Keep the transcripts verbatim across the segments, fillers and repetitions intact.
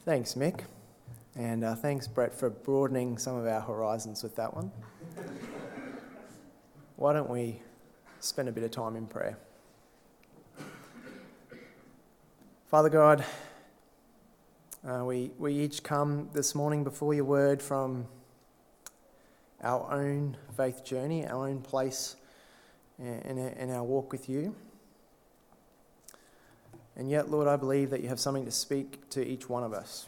Thanks, Mick. And uh, thanks, Brett, for broadening some of our horizons with that one. Why don't we spend a bit of time in prayer? Father God, uh, we, we each come this morning before your word from our own faith journey, our own place in, in our walk with you. And yet, Lord, I believe that you have something to speak to each one of us.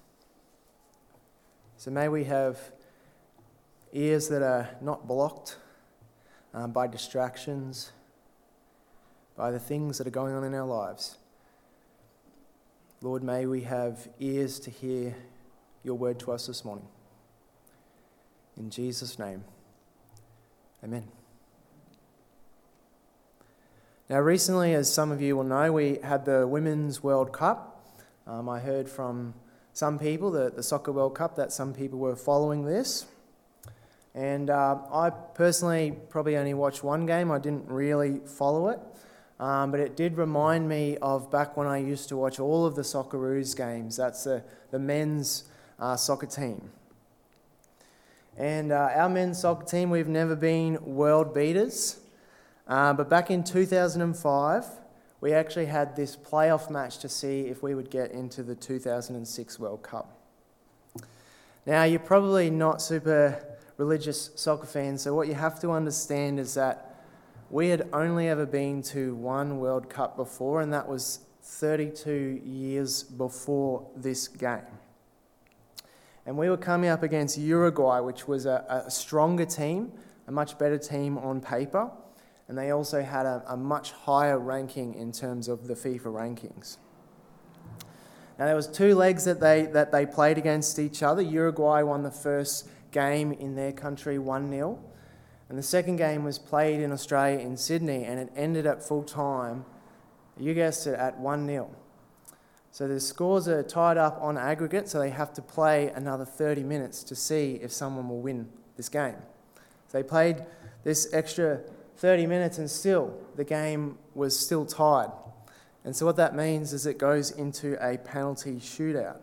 So may we have ears that are not blocked um, by distractions, by the things that are going on in our lives. Lord, may we have ears to hear your word to us this morning. In Jesus' name, amen. Now, recently, as some of you will know, we had the Women's World Cup. Um, I heard from some people, the, the Soccer World Cup, that some people were following this. And uh, I personally probably only watched one game. I didn't really follow it. Um, but it did remind me of back when I used to watch all of the Socceroos games. That's the, the men's uh, soccer team. And uh, our men's soccer team, we've never been world beaters. Uh, but back in two thousand five, we actually had this playoff match to see if we would get into the two thousand six World Cup. Now, you're probably not super religious soccer fans, so what you have to understand is that we had only ever been to one World Cup before, and that was thirty-two years before this game. And we were coming up against Uruguay, which was a, a stronger team, a much better team on paper. And they also had a, a much higher ranking in terms of the FIFA rankings. Now, there was two legs that they that they played against each other. Uruguay won the first game in their country one nil. And the second game was played in Australia in Sydney, and it ended at full time, you guessed it, at one nil. So the scores are tied up on aggregate, so they have to play another thirty minutes to see if someone will win this game. So they played this extra thirty minutes and still the game was still tied. And so what that means is it goes into a penalty shootout.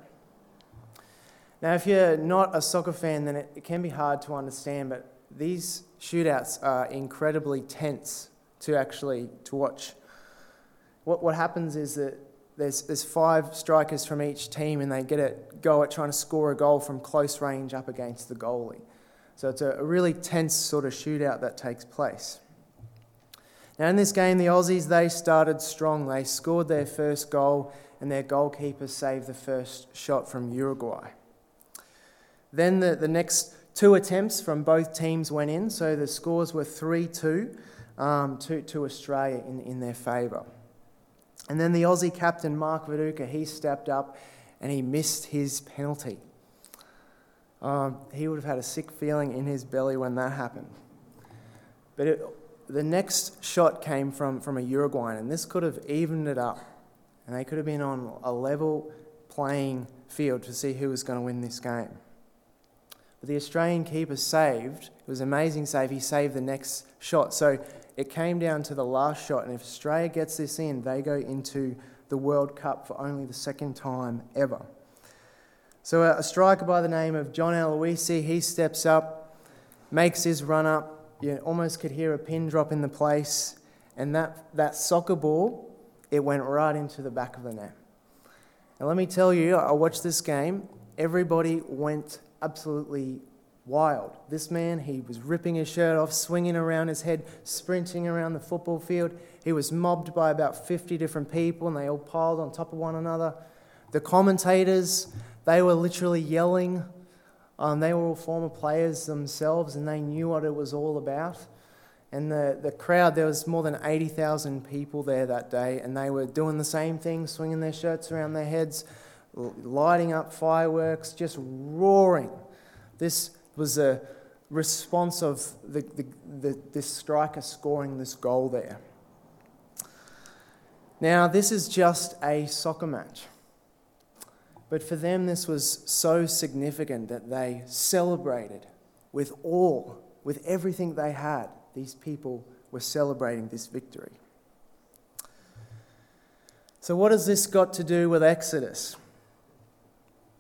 Now, if you're not a soccer fan, then it, it can be hard to understand, but these shootouts are incredibly tense to actually to watch. What what happens is that there's there's five strikers from each team, and they get a go at trying to score a goal from close range up against the goalie. So it's a, a really tense sort of shootout that takes place. Now, in this game, the Aussies, they started strong. They scored their first goal, and their goalkeeper saved the first shot from Uruguay. Then the, the next two attempts from both teams went in, so the scores were three two um, to, to Australia in, in their favour. And then the Aussie captain, Mark Viduka, he stepped up and he missed his penalty. Um, he would have had a sick feeling in his belly when that happened. But it, the next shot came from, from a Uruguayan, and this could have evened it up. And they could have been on a level playing field to see who was going to win this game. But the Australian keeper saved. It was an amazing save. He saved the next shot. So it came down to the last shot, and if Australia gets this in, they go into the World Cup for only the second time ever. So a striker by the name of John Aloisi, he steps up, makes his run up. You almost could hear a pin drop in the place, and that, that soccer ball, it went right into the back of the net. And let me tell you, I watched this game, everybody went absolutely wild. This man, he was ripping his shirt off, swinging around his head, sprinting around the football field. He was mobbed by about fifty different people, and they all piled on top of one another. The commentators, they were literally yelling. Um, they were all former players themselves, and they knew what it was all about. And the, the crowd, there was more than eighty thousand people there that day, and they were doing the same thing, swinging their shirts around their heads, lighting up fireworks, just roaring. This was a response of the, the, the, this striker scoring this goal there. Now, this is just a soccer match. But for them, this was so significant that they celebrated with all, with everything they had. These people were celebrating this victory. So what has this got to do with Exodus?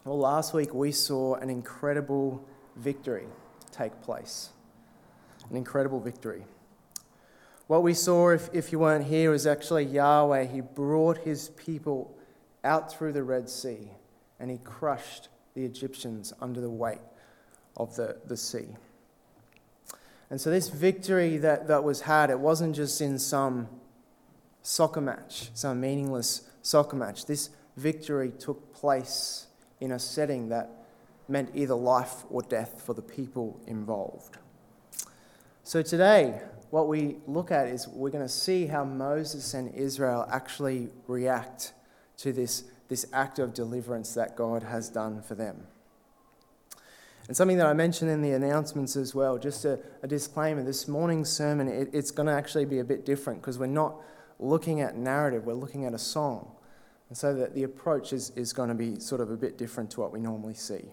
Well, last week we saw an incredible victory take place. An incredible victory. What we saw, if, if you weren't here, was actually Yahweh. He brought his people out through the Red Sea and he crushed the Egyptians under the weight of the, the sea. And so this victory that, that was had, it wasn't just in some soccer match, some meaningless soccer match. This victory took place in a setting that meant either life or death for the people involved. So today, what we look at is we're going to see how Moses and Israel actually react to this, this act of deliverance that God has done for them. And something that I mentioned in the announcements as well, just a, a disclaimer, this morning's sermon, it, it's going to actually be a bit different because we're not looking at narrative, we're looking at a song. And so that the approach is, is going to be sort of a bit different to what we normally see.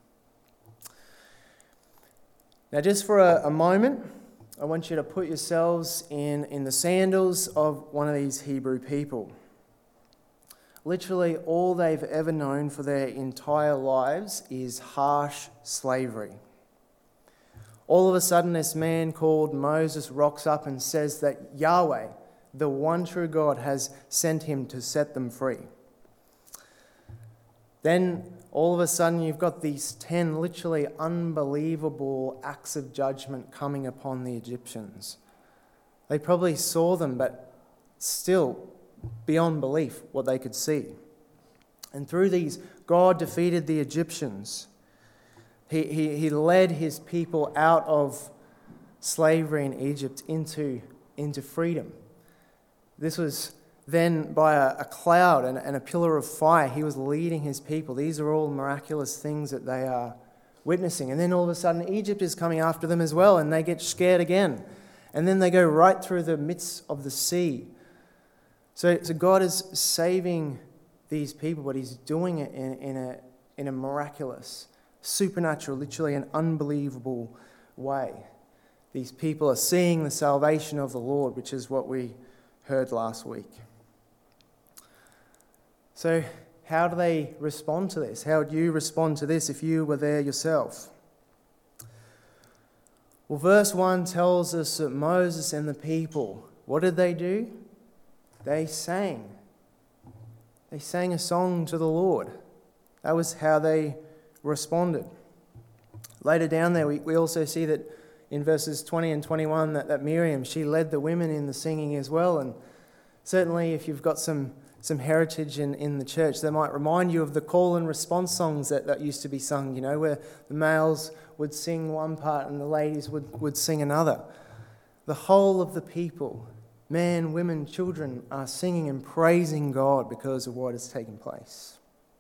Now just for a, a moment, I want you to put yourselves in, in the sandals of one of these Hebrew people. Literally all they've ever known for their entire lives is harsh slavery. All of a sudden this man called Moses rocks up and says that Yahweh, the one true God, has sent him to set them free. Then all of a sudden you've got these ten literally unbelievable acts of judgment coming upon the Egyptians. They probably saw them, but still beyond belief what they could see. And through these, God defeated the Egyptians. He, he, he led his people out of slavery in Egypt into, into freedom. This was then by a, a cloud and, and a pillar of fire. He was leading his people. These are all miraculous things that they are witnessing. And then all of a sudden Egypt is coming after them as well, and they get scared again. And then they go right through the midst of the sea. So, so God is saving these people, but he's doing it in, in, a, in a miraculous, supernatural, literally an unbelievable way. These people are seeing the salvation of the Lord, which is what we heard last week. So how do they respond to this? How would you respond to this if you were there yourself? Well, verse one tells us that Moses and the people, what did they do? They sang. They sang a song to the Lord. That was how they responded. Later down there, we, we also see that in verses twenty and twenty-one that, that Miriam, she led the women in the singing as well. And certainly if you've got some, some heritage in, in the church, they might remind you of the call and response songs that, that used to be sung, you know, where the males would sing one part and the ladies would, would sing another. The whole of the people, men, women, children, are singing and praising God because of what has taken place.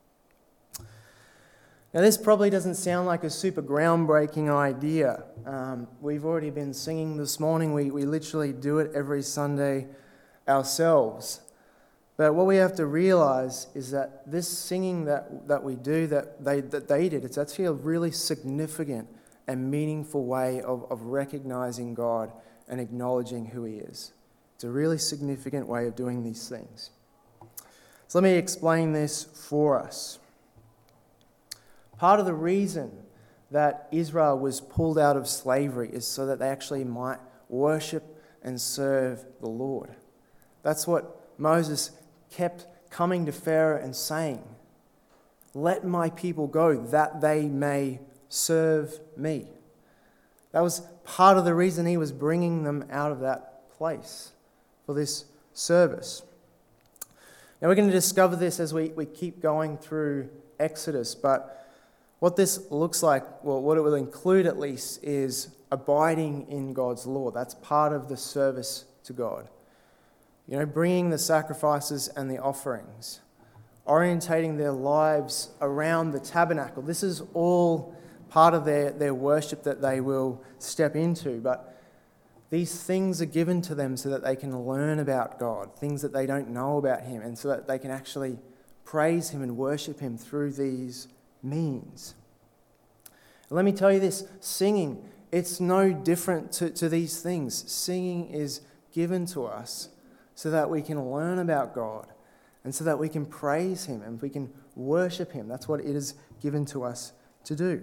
Now, this probably doesn't sound like a super groundbreaking idea. Um, we've already been singing this morning. We, we literally do it every Sunday ourselves. But what we have to realise is that this singing that, that we do, that they, that they did, it's actually a really significant and meaningful way of, of recognising God and acknowledging who he is. It's a really significant way of doing these things. So let me explain this for us. Part of the reason that Israel was pulled out of slavery is so that they actually might worship and serve the Lord. That's what Moses kept coming to Pharaoh and saying, "Let my people go that they may serve me." That was part of the reason he was bringing them out of that place for this service. Now we're going to discover this as we, we keep going through Exodus, but what this looks like, well, what it will include at least, is abiding in God's law. That's part of the service to God. You know, bringing the sacrifices and the offerings, orientating their lives around the tabernacle. This is all part of their, their worship that they will step into, but these things are given to them so that they can learn about God, things that they don't know about him, and so that they can actually praise him and worship him through these means. And let me tell you this, singing, it's no different to, to these things. Singing is given to us so that we can learn about God and so that we can praise him and we can worship him. That's what it is given to us to do.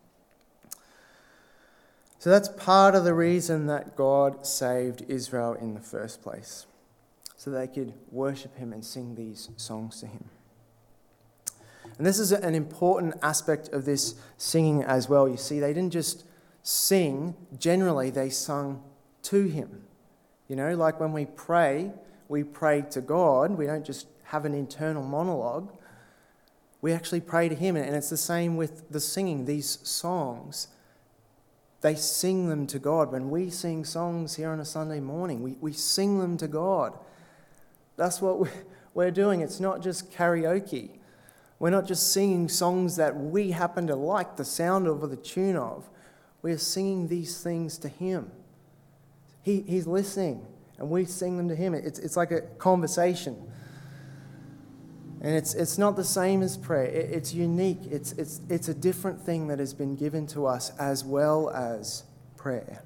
So that's part of the reason that God saved Israel in the first place, so they could worship him and sing these songs to him. And this is an important aspect of this singing as well. You see, they didn't just sing, generally they sung to him. You know, like when we pray, we pray to God. We don't just have an internal monologue. We actually pray to him. And it's the same with the singing. These songs, they sing them to God. When we sing songs here on a Sunday morning, we, we sing them to God. That's what we're doing. It's not just karaoke. We're not just singing songs that we happen to like the sound of or the tune of. We're singing these things to him. He, he's listening, and we sing them to him. It's, it's like a conversation. And it's, it's not the same as prayer. It, it's unique. It's, it's, it's a different thing that has been given to us as well as prayer.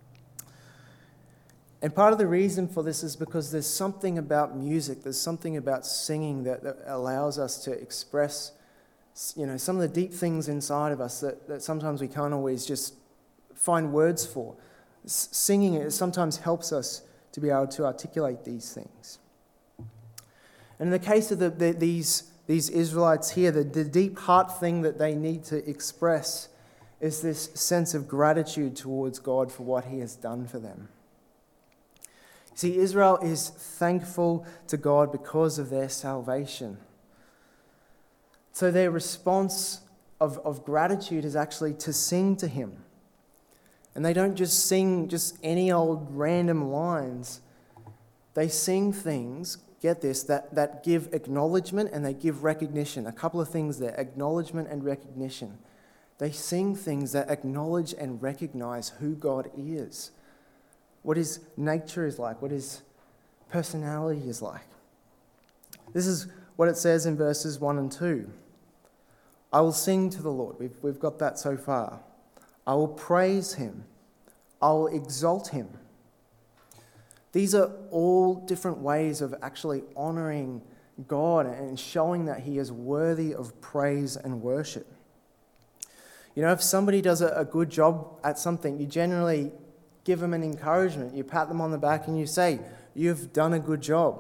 And part of the reason for this is because there's something about music, there's something about singing that, that allows us to express, you know, some of the deep things inside of us that, that sometimes we can't always just find words for. S- singing it sometimes helps us to be able to articulate these things. And in the case of the, the, these, these Israelites here, the, the deep heart thing that they need to express is this sense of gratitude towards God for what he has done for them. See, Israel is thankful to God because of their salvation. So their response of, of gratitude is actually to sing to him. And they don't just sing just any old random lines. They sing things, get this, that, that give acknowledgement and they give recognition. A couple of things there, acknowledgement and recognition. They sing things that acknowledge and recognize who God is, what his nature is like, what his personality is like. This is what it says in verses one and two. I will sing to the Lord. We've, we've got that so far. I will praise him. I will exalt him. These are all different ways of actually honouring God and showing that he is worthy of praise and worship. You know, if somebody does a, a good job at something, you generally give them an encouragement. You pat them on the back and you say, you've done a good job.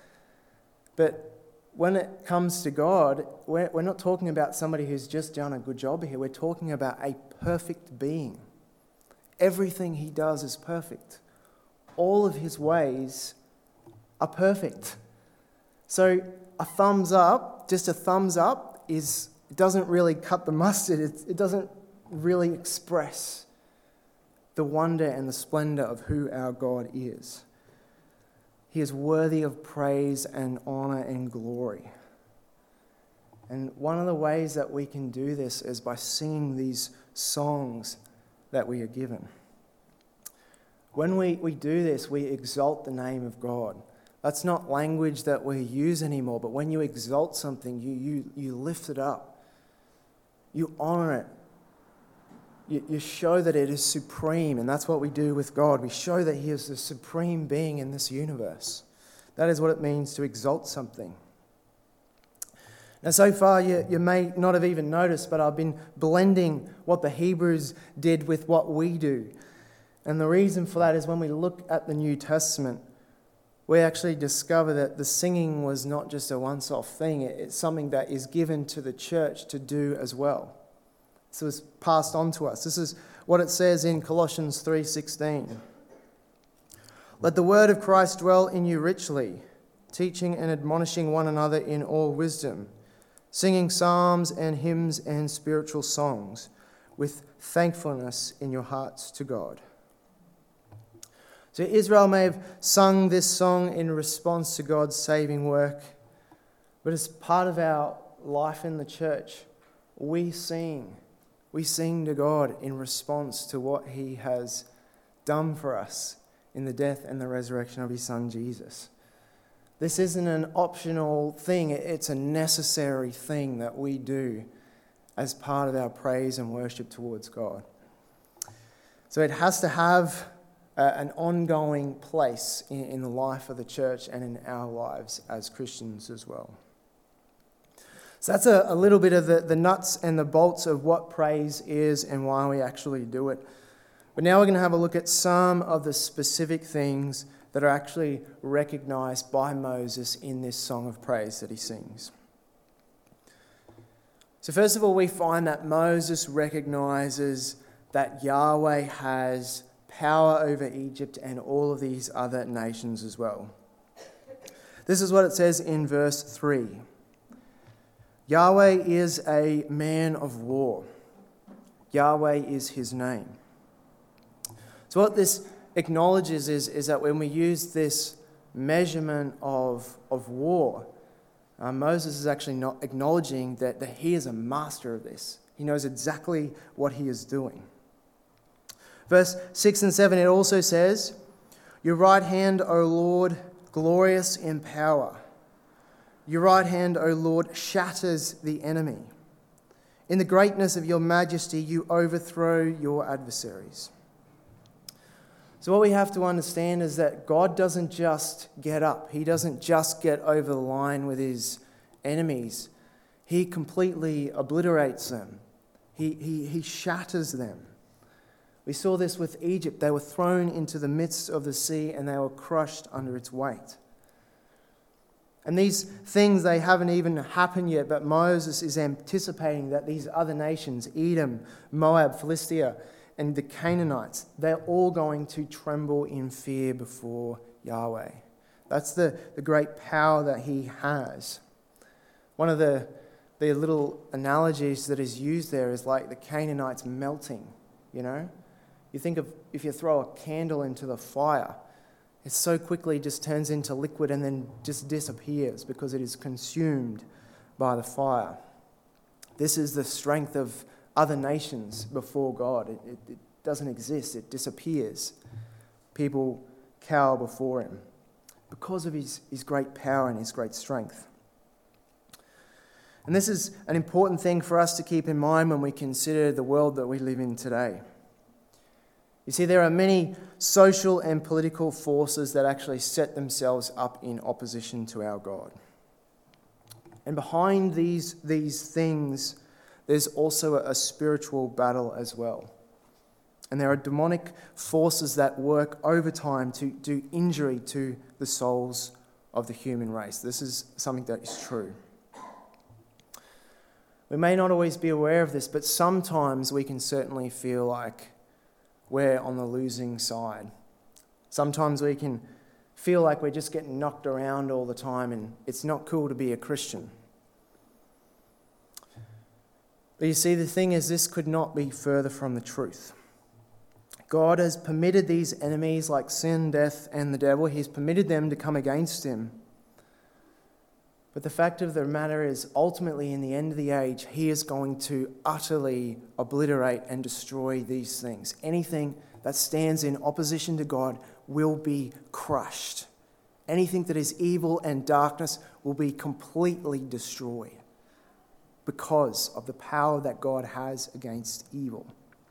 But when it comes to God, we're, we're not talking about somebody who's just done a good job here. We're talking about a perfect being. Everything he does is perfect. All of his ways are perfect. So a thumbs up, just a thumbs up, is it doesn't really cut the mustard. It, it doesn't really express the wonder and the splendor of who our God is. He is worthy of praise and honor and glory. And one of the ways that we can do this is by singing these songs that we are given. When we, we do this, we exalt the name of God. That's not language that we use anymore, but when you exalt something, you, you, you lift it up. You honor it. You, you show that it is supreme, and that's what we do with God. We show that he is the supreme being in this universe. That is what it means to exalt something. Now, so far, you, you may not have even noticed, but I've been blending what the Hebrews did with what we do. And the reason for that is when we look at the New Testament, we actually discover that the singing was not just a once-off thing. It's something that is given to the church to do as well. So it's passed on to us. This is what it says in Colossians three sixteen. Let the word of Christ dwell in you richly, teaching and admonishing one another in all wisdom, singing psalms and hymns and spiritual songs with thankfulness in your hearts to God. So Israel may have sung this song in response to God's saving work, but as part of our life in the church, we sing. We sing to God in response to what he has done for us in the death and the resurrection of his son Jesus. This isn't an optional thing, it's a necessary thing that we do as part of our praise and worship towards God. So it has to have uh, an ongoing place in, in the life of the church and in our lives as Christians as well. So that's a, a little bit of the, the nuts and the bolts of what praise is and why we actually do it. But now we're going to have a look at some of the specific things that are actually recognized by Moses in this song of praise that he sings. So first of all, we find that Moses recognizes that Yahweh has power over Egypt and all of these other nations as well. This is what it says in verse three. Yahweh is a man of war. Yahweh is his name. So what this acknowledges is, is that when we use this measurement of, of war, uh, Moses is actually not acknowledging that, that he is a master of this. He knows exactly what he is doing. Verse six and seven, it also says, Your right hand, O Lord, glorious in power. Your right hand, O Lord, shatters the enemy. In the greatness of your majesty, you overthrow your adversaries. So what we have to understand is that God doesn't just get up. He doesn't just get over the line with his enemies. He completely obliterates them. He, he, he shatters them. We saw this with Egypt. They were thrown into the midst of the sea and they were crushed under its weight. And these things, they haven't even happened yet, but Moses is anticipating that these other nations, Edom, Moab, Philistia, and the Canaanites, they're all going to tremble in fear before Yahweh. That's the, the great power that he has. One of the, the little analogies that is used there is like the Canaanites melting, you know? You think of if you throw a candle into the fire, it so quickly just turns into liquid and then just disappears because it is consumed by the fire. This is the strength of other nations before God. It, it, it doesn't exist. It disappears. People cower before him because of his, his great power and his great strength. And this is an important thing for us to keep in mind when we consider the world that we live in today. You see, there are many social and political forces that actually set themselves up in opposition to our God. And behind these, these things, there's also a, a spiritual battle as well. And there are demonic forces that work overtime to do injury to the souls of the human race. This is something that is true. We may not always be aware of this, but sometimes we can certainly feel like we're on the losing side. Sometimes we can feel like we're just getting knocked around all the time and it's not cool to be a Christian. But you see, the thing is, this could not be further from the truth. God has permitted these enemies like sin, death, and the devil, he's permitted them to come against him. But the fact of the matter is, ultimately, in the end of the age, he is going to utterly obliterate and destroy these things. Anything that stands in opposition to God will be crushed. Anything that is evil and darkness will be completely destroyed because of the power that God has against evil.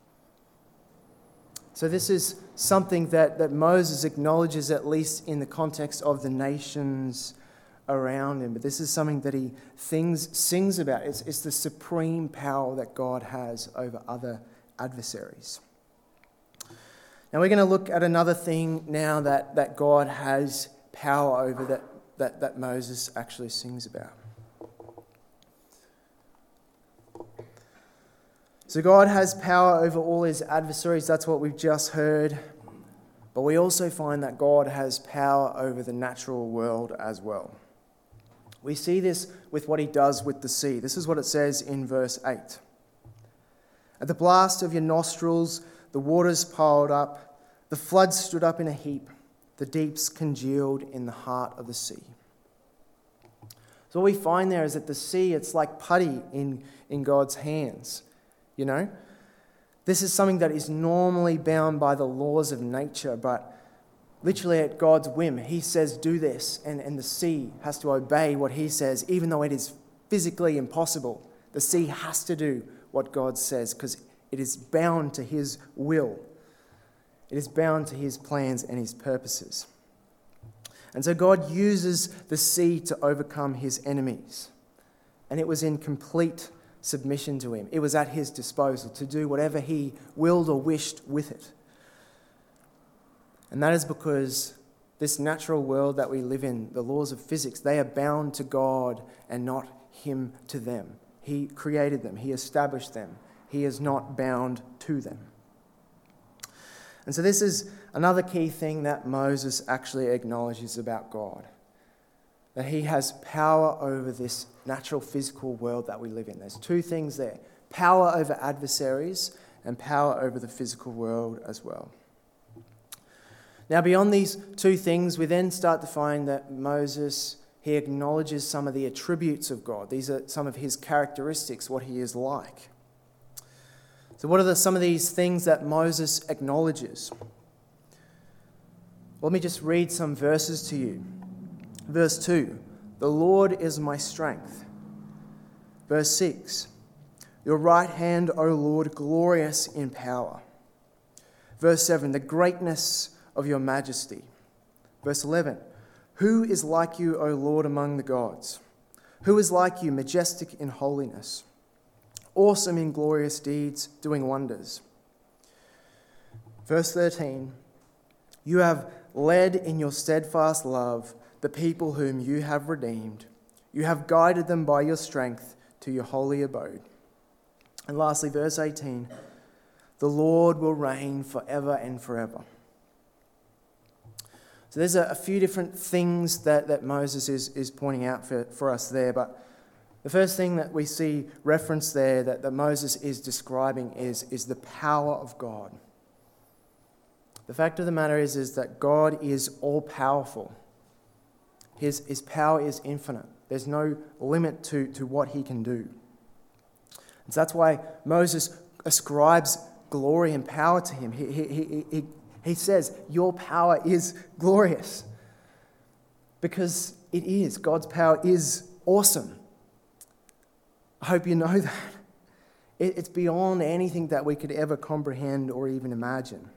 So this is something that, that Moses acknowledges, at least in the context of the nations around him. But this is something that he things, sings about. It's, it's the supreme power that God has over other adversaries. Now we're going to look at another thing now that, that God has power over that, that, that Moses actually sings about. So God has power over all his adversaries. That's what we've just heard. But we also find that God has power over the natural world as well. We see this with what he does with the sea. This is what it says in verse eight. At the blast of your nostrils, the waters piled up, the floods stood up in a heap, the deeps congealed in the heart of the sea. So what we find there is that the sea, it's like putty in, in God's hands, you know. This is something that is normally bound by the laws of nature, but literally at God's whim, he says, do this, and, and the sea has to obey what he says, even though it is physically impossible. The sea has to do what God says because it is bound to his will. It is bound to his plans and his purposes. And so God uses the sea to overcome his enemies. And it was in complete submission to him. It was at his disposal to do whatever he willed or wished with it. And that is because this natural world that we live in, the laws of physics, they are bound to God and not him to them. He created them. He established them. He is not bound to them. And so this is another key thing that Moses actually acknowledges about God. That he has power over this natural physical world that we live in. There's two things there. Power over adversaries and power over the physical world as well. Now, beyond these two things, we then start to find that Moses, he acknowledges some of the attributes of God. These are some of his characteristics, what he is like. So what are the, some of these things that Moses acknowledges? Let me just read some verses to you. Verse two, the Lord is my strength. Verse six, your right hand, O Lord, glorious in power. Verse seven, the greatness of your majesty. Verse eleven, who is like you, O Lord, among the gods? Who is like you, majestic in holiness, awesome in glorious deeds, doing wonders? Verse thirteen, you have led in your steadfast love the people whom you have redeemed. You have guided them by your strength to your holy abode. And lastly, verse eighteen, the Lord will reign forever and forever. So there's a, a few different things that, that Moses is, is pointing out for, for us there, but the first thing that we see referenced there that, that Moses is describing is, is the power of God. The fact of the matter is, is that God is all-powerful. His, his power is infinite. There's no limit to, to what he can do. And so that's why Moses ascribes glory and power to him. He, he, he, he, he says, your power is glorious. Because it is. God's power is awesome. I hope you know that. It, it's beyond anything that we could ever comprehend or even imagine.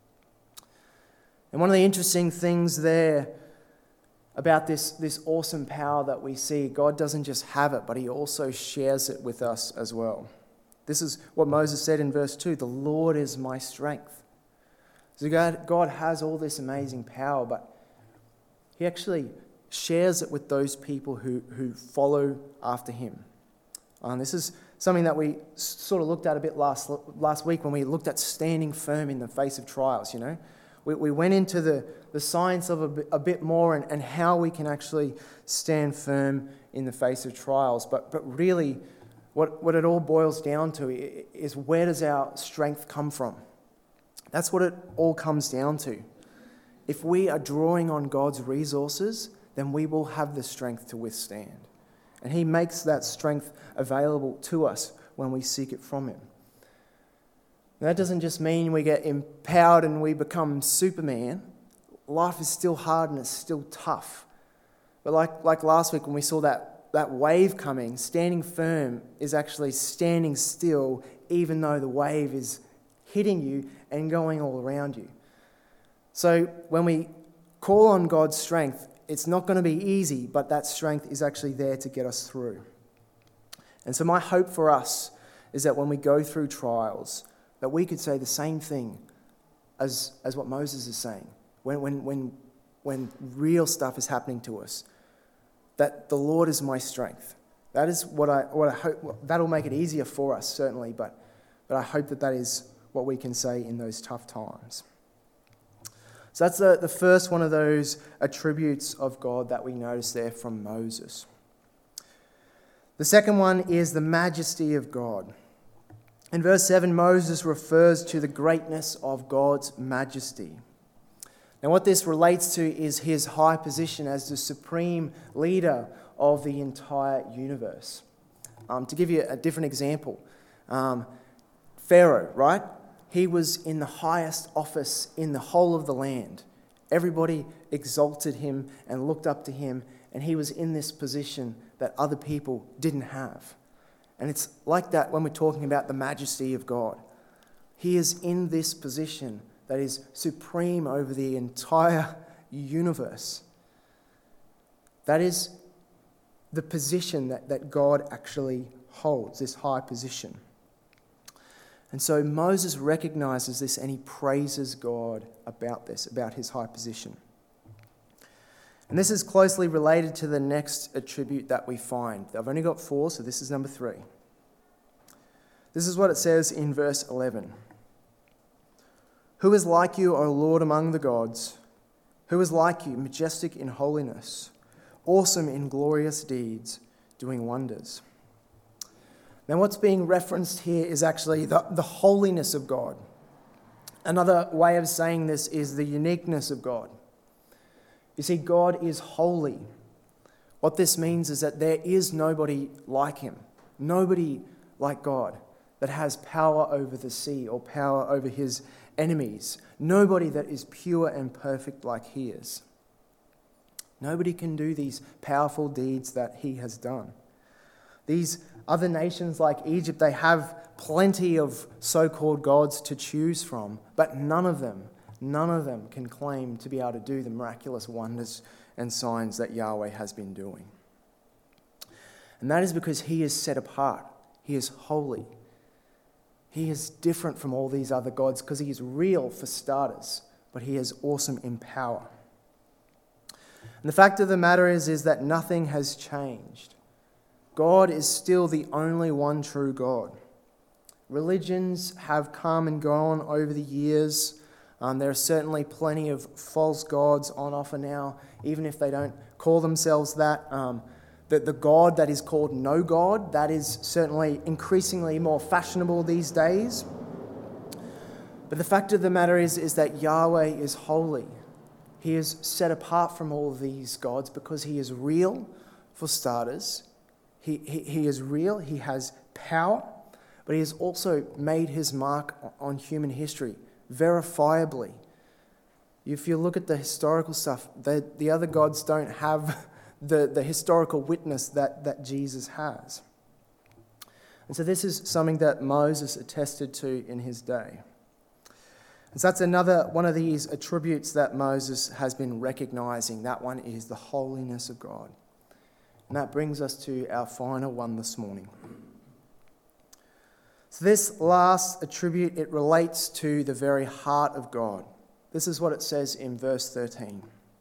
And one of the interesting things there about this, this awesome power that we see, God doesn't just have it, but he also shares it with us as well. This is what Moses said in verse two, the Lord is my strength. So God, God has all this amazing power, but he actually shares it with those people who, who follow after him. And this is something that we sort of looked at a bit last, last week when we looked at standing firm in the face of trials, you know. We, we went into the, the science of a bit, a bit more and, and how we can actually stand firm in the face of trials. But, but really, what, what it all boils down to is, where does our strength come from? That's what it all comes down to. If we are drawing on God's resources, then we will have the strength to withstand. And he makes that strength available to us when we seek it from him. Now, that doesn't just mean we get empowered and we become Superman. Life is still hard and it's still tough. But like, like last week when we saw that, that wave coming, standing firm is actually standing still even though the wave is hitting you and going all around you. So when we call on God's strength, it's not going to be easy, but that strength is actually there to get us through. And so my hope for us is that when we go through trials, that we could say the same thing as, as what Moses is saying. When, when, when, when real stuff is happening to us, that the Lord is my strength. That is what I, what I hope, that'll make it easier for us, certainly, but, but I hope that that is what we can say in those tough times. So that's the, the first one of those attributes of God that we notice there from Moses. The second one is the majesty of God. In verse seven, Moses refers to the greatness of God's majesty. Now what this relates to is his high position as the supreme leader of the entire universe. Um, to give you a different example, um, Pharaoh, right? He was in the highest office in the whole of the land. Everybody exalted him and looked up to him, and he was in this position that other people didn't have. And it's like that when we're talking about the majesty of God. He is in this position that is supreme over the entire universe. That is the position that, that God actually holds, this high position. And so Moses recognizes this and he praises God about this, about his high position. And this is closely related to the next attribute that we find. I've only got four, so this is number three. This is what it says in verse eleven. Who is like you, O Lord, among the gods? Who is like you, majestic in holiness, awesome in glorious deeds, doing wonders? Now what's being referenced here is actually the, the holiness of God. Another way of saying this is the uniqueness of God. You see, God is holy. What this means is that there is nobody like him, nobody like God that has power over the sea or power over his enemies, nobody that is pure and perfect like he is. Nobody can do these powerful deeds that he has done. These other nations like Egypt, they have plenty of so-called gods to choose from, but none of them, none of them can claim to be able to do the miraculous wonders and signs that Yahweh has been doing. And that is because he is set apart. He is holy. He is different from all these other gods because he is real for starters, but he is awesome in power. And the fact of the matter is, is that nothing has changed. God is still the only one true God. Religions have come and gone over the years. Um, there are certainly plenty of false gods on offer now, even if they don't call themselves that. Um, the, the God that is called no God, that is certainly increasingly more fashionable these days. But the fact of the matter is, is that Yahweh is holy. He is set apart from all of these gods because he is real, for starters. He, he, he is real, he has power, but he has also made his mark on human history, verifiably. If you look at the historical stuff, the, the other gods don't have the, the historical witness that, that Jesus has. And so this is something that Moses attested to in his day. And so that's another one of these attributes that Moses has been recognizing. That one is the holiness of God. And that brings us to our final one this morning. So this last attribute, it relates to the very heart of God. This is what it says in verse thirteen.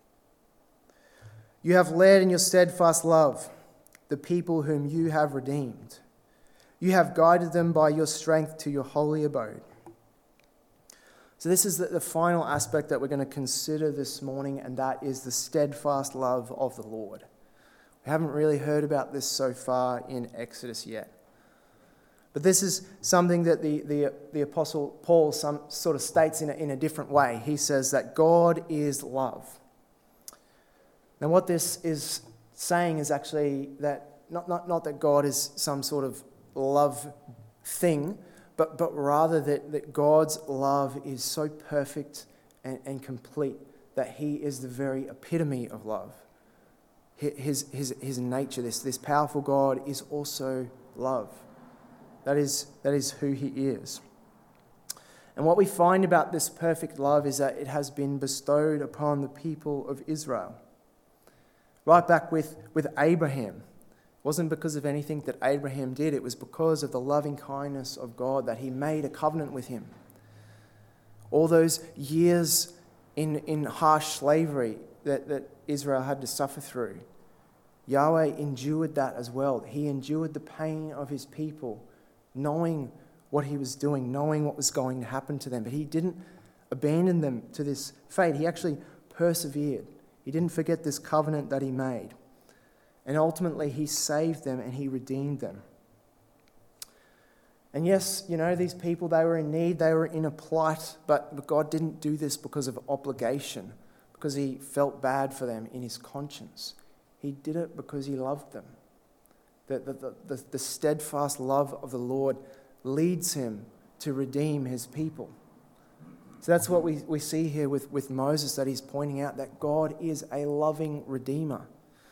You have led in your steadfast love the people whom you have redeemed. You have guided them by your strength to your holy abode. So this is the, the final aspect that we're going to consider this morning, and that is the steadfast love of the Lord. We haven't really heard about this so far in Exodus yet. But this is something that the, the, the Apostle Paul some, sort of states in a, in a different way. He says that God is love. Now what this is saying is actually that, not, not, not that God is some sort of love thing, but, but rather that, that God's love is so perfect and, and complete that he is the very epitome of love. His, his, his nature, this, this powerful God, is also love. That is, that is who he is. And what we find about this perfect love is that it has been bestowed upon the people of Israel. Right back with, with Abraham. It wasn't because of anything that Abraham did. It was because of the loving kindness of God that he made a covenant with him. All those years in, in harsh slavery that, that Israel had to suffer through, Yahweh endured that as well. He endured the pain of his people, knowing what he was doing, knowing what was going to happen to them. But he didn't abandon them to this fate. He actually persevered. He didn't forget this covenant that he made. And ultimately, he saved them and he redeemed them. And yes, you know, these people, they were in need, they were in a plight, but God didn't do this because of obligation, because he felt bad for them in his conscience. He did it because he loved them. The, the, the, the steadfast love of the Lord leads him to redeem his people. So that's what we, we see here with, with Moses, that he's pointing out that God is a loving redeemer.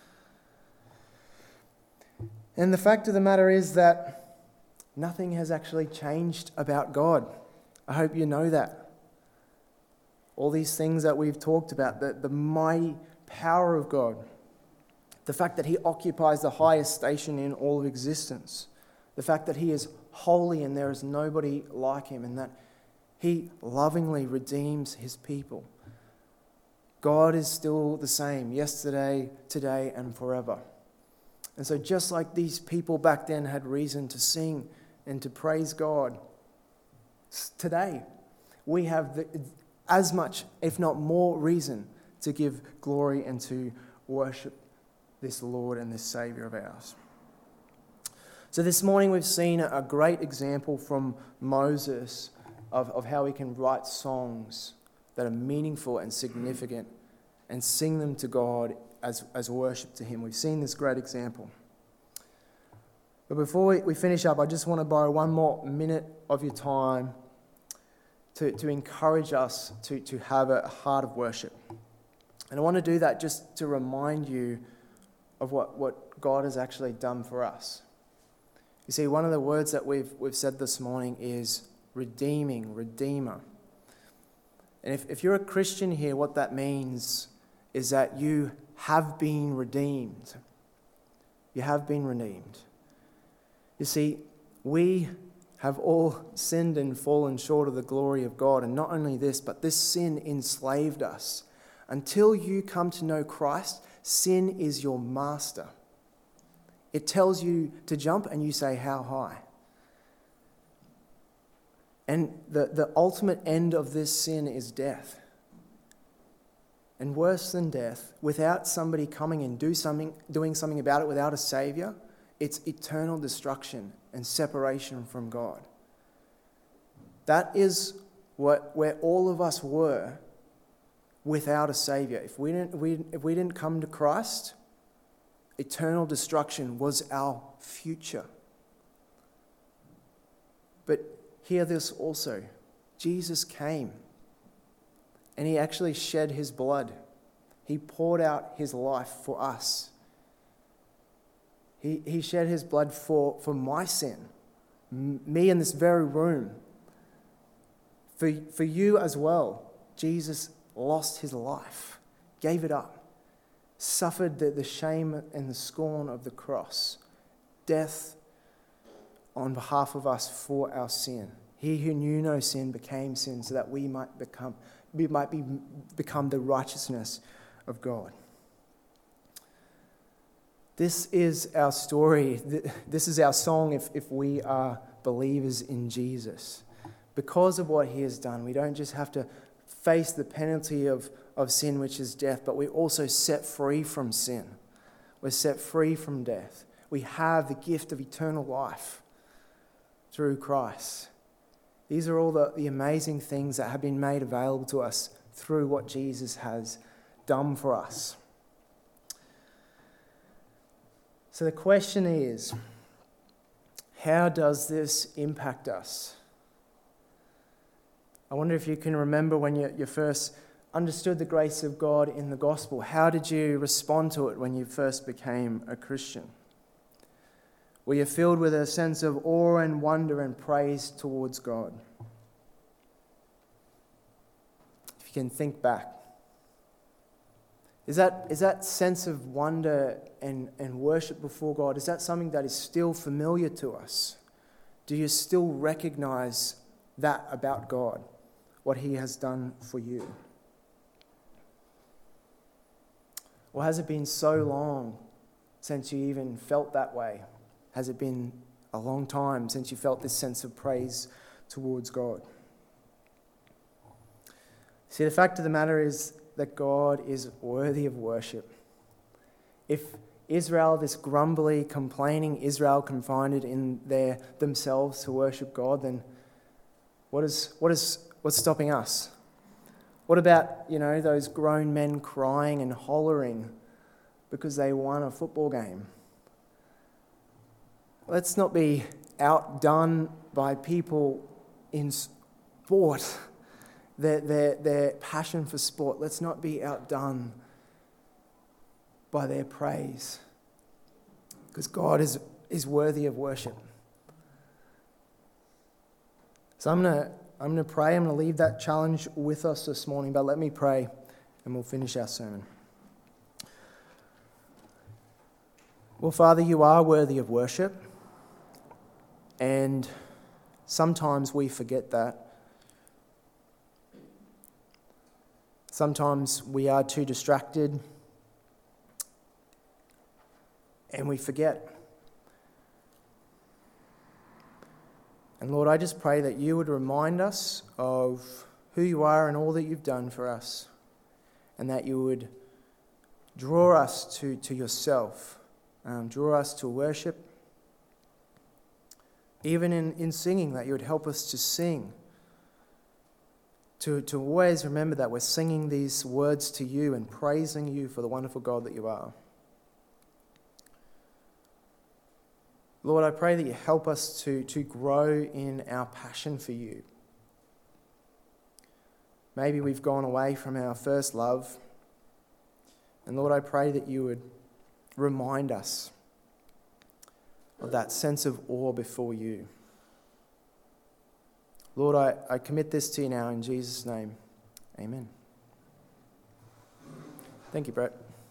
And the fact of the matter is that nothing has actually changed about God. I hope you know that. All these things that we've talked about, the, the mighty power of God, the fact that he occupies the highest station in all of existence, the fact that he is holy and there is nobody like him, and that he lovingly redeems his people. God is still the same yesterday, today, and forever. And so just like these people back then had reason to sing and to praise God, today we have the, as much, if not more, reason to give glory and to worship this Lord and this Saviour of ours. So this morning we've seen a great example from Moses of, of how we can write songs that are meaningful and significant and sing them to God as, as worship to him. We've seen this great example. But before we, we finish up, I just want to borrow one more minute of your time to, to encourage us to, to have a heart of worship. And I want to do that just to remind you of what, what God has actually done for us. You see, one of the words that we've we've said this morning is redeeming, redeemer. And if, if you're a Christian here, what that means is that you have been redeemed. You have been redeemed. You see, we have all sinned and fallen short of the glory of God. And not only this, but this sin enslaved us. Until you come to know Christ, sin is your master. It tells you to jump and you say, how high? And the, the ultimate end of this sin is death. And worse than death, without somebody coming and do something, doing something about it, without a Saviour, it's eternal destruction and separation from God. That is what where all of us were without a Saviour. If we didn't, we, if we didn't come to Christ, eternal destruction was our future. But hear this also. Jesus came and he actually shed his blood. He poured out his life for us. He, he shed his blood for, for my sin, M- me in this very room. For, for you as well, Jesus lost his life, gave it up, suffered the, the shame and the scorn of the cross, death on behalf of us for our sin. He who knew no sin became sin so that we might become we might be become the righteousness of God. This is our story. This is our song if, if we are believers in Jesus. Because of what he has done, we don't just have to face the penalty of, of sin, which is death, but we're also set free from sin. We're set free from death. We have the gift of eternal life through Christ. These are all the, the amazing things that have been made available to us through what Jesus has done for us. So the question is, how does this impact us? I wonder if you can remember when you, you first understood the grace of God in the gospel. How did you respond to it when you first became a Christian? Were you filled with a sense of awe and wonder and praise towards God? If you can think back. Is that, is that sense of wonder and, and worship before God, is that something that is still familiar to us? Do you still recognize that about God, what he has done for you? Or has it been so long since you even felt that way? Has it been a long time since you felt this sense of praise towards God? See, the fact of the matter is that God is worthy of worship. If Israel, this grumbly, complaining Israel, can find it in their themselves to worship God, then what is what is what's stopping us? What about, you know, those grown men crying and hollering because they won a football game? Let's not be outdone by people in sport, their, their, their passion for sport. Let's not be outdone by their praise, because God is, is worthy of worship. So I'm going to I'm going to pray. I'm going to leave that challenge with us this morning, but let me pray and we'll finish our sermon. Well, Father, you are worthy of worship, and sometimes we forget that. Sometimes we are too distracted and we forget. And Lord, I just pray that you would remind us of who you are and all that you've done for us, and that you would draw us to, to yourself, um, draw us to worship. Even in, in singing, that you would help us to sing, to, to always remember that we're singing these words to you and praising you for the wonderful God that you are. Lord, I pray that you help us to, to grow in our passion for you. Maybe we've gone away from our first love. And Lord, I pray that you would remind us of that sense of awe before you. Lord, I, I commit this to you now in Jesus' name. Amen. Thank you, Brett.